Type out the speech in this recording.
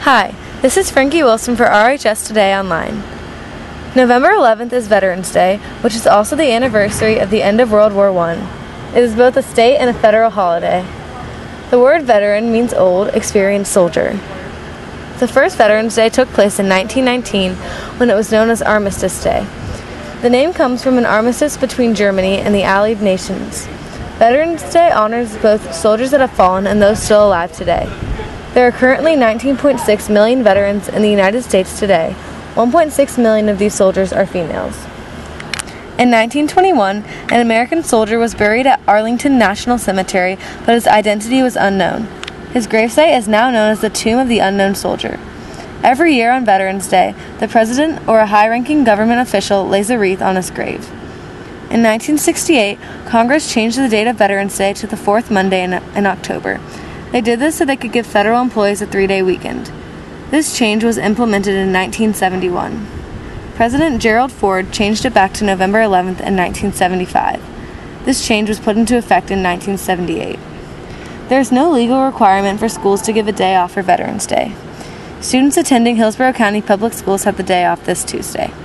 Hi, this is Frankie Wilson for RHS Today Online. November 11th is Veterans Day, which is also the anniversary of the end of World War I. It is both a state and a federal holiday. The word veteran means old, experienced soldier. The first Veterans Day took place in 1919 when it was known as Armistice Day. The name comes from an armistice between Germany and the Allied nations. Veterans Day honors both soldiers that have fallen and those still alive today. There are currently 19.6 million veterans in the United States today. 1.6 million of these soldiers are females. In 1921, an American soldier was buried at Arlington National Cemetery, but his identity was unknown. His gravesite is now known as the Tomb of the Unknown Soldier. Every year on Veterans Day, the president or a high-ranking government official lays a wreath on his grave. In 1968, Congress changed the date of Veterans Day to the fourth Monday in October. They did this so they could give federal employees a 3-day weekend. This change was implemented in 1971. President Gerald Ford changed it back to November 11th in 1975. This change was put into effect in 1978. There is no legal requirement for schools to give a day off for Veterans Day. Students attending Hillsborough County Public Schools have the day off this Tuesday.